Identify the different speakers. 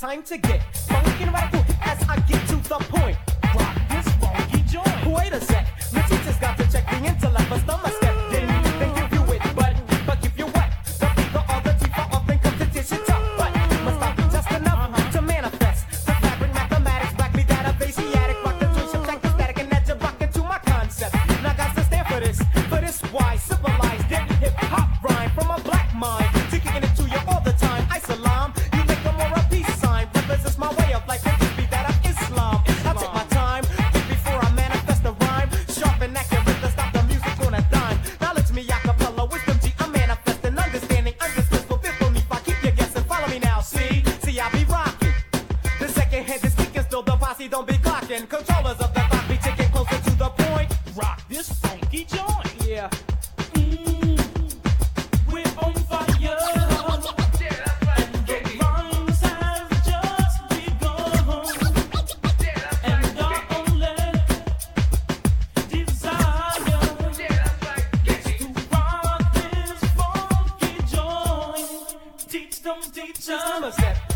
Speaker 1: Time to get funky and radical as I get to the point. Rock this funky joint. Wait a sec, my teacher's got to check the intellect, but stomach step. Then give you it, but give you what? The figure or the teeth often comes to dish it up, but must not be just enough to manifest. The fabric mathematics, black me database, Asiatic, rock the tuition, check the static, and edge rock into my concept. Now guys, to stand for this why civilized it hip hop rhyme from a black mind to kicking it to you all the time. I salam, you make them more a peace sign. Brothers, it's my way of life, and just be that of Islam. I'll take my time, think before I manifest a rhyme. Sharp and accurate to stop the music on a dime. Knowledge me acapella, wisdom G, I'm manifesting, understanding, understanding. Fifth belief, I keep you guessing. Follow me now, see, I be rocking. The second hand is speaking, still the posse don't be clocking. Controllers of the clock be taking closer to the point.
Speaker 2: Rock this funky joint.
Speaker 1: Yeah.
Speaker 2: We're on fire. And the rhymes have just begun. And our only desire is to rock this funky joint. Teach them, teach them.
Speaker 1: Somerset.